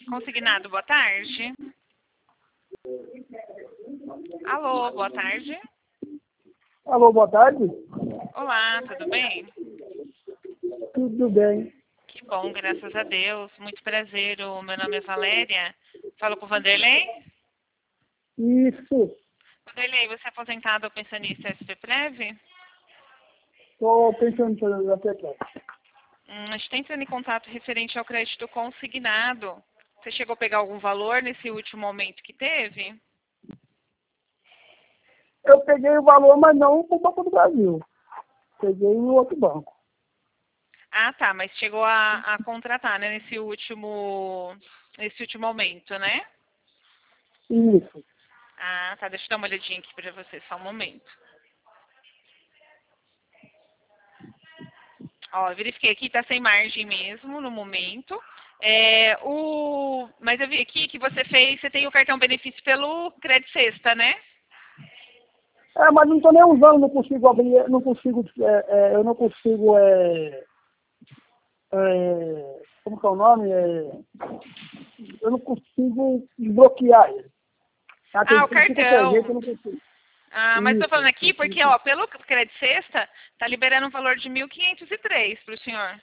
Consignado, boa tarde. Alô, boa tarde. Alô, boa tarde. Olá, tudo bem? Tudo bem. Que bom, graças a Deus. Muito prazer. O meu nome é Valéria. Falo com o Vanderlei. Isso. Vanderlei, você é aposentado ou pensionista SP-Prev? Estou pensando em fazer a tecla. A gente está entrando em contato referente ao crédito consignado. Você chegou a pegar algum valor nesse último aumento que teve? Eu peguei o valor, mas não para o Banco do Brasil. Peguei no outro banco. Ah, tá, mas chegou a contratar, né, nesse último aumento, né? Isso. Ah, tá, deixa eu dar uma olhadinha aqui para você, só um momento. Ó, eu verifiquei aqui, tá sem margem mesmo no momento. Mas eu vi aqui que você tem o cartão benefício pelo Crédito Sexta, né? Mas não estou nem usando, não consigo abrir, não consigo, eu não consigo, como que é o nome? Eu não consigo desbloquear ele. Ah, o Tem que ficar com jeito, eu cartão. não consigo. Ah, mas estou falando aqui porque, Isso. ó, pelo Crédito Sexta, tá liberando um valor de 1.503 para o senhor.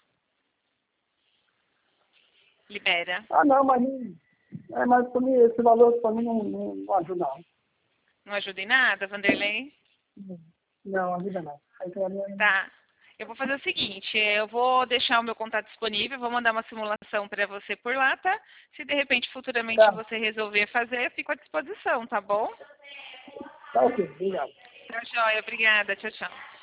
Libera. Não, mas para mim, esse valor para mim não ajuda não. Não ajuda em nada, Vanderlei? Não, ajuda não. Aí pra mim, Tá. Eu vou fazer o seguinte, eu vou deixar o meu contato disponível, vou mandar uma simulação para você por lá, tá? Se de repente futuramente tá você resolver fazer, eu fico à disposição, tá bom? ok, obrigado. Tá joia, obrigada, tchau, tchau.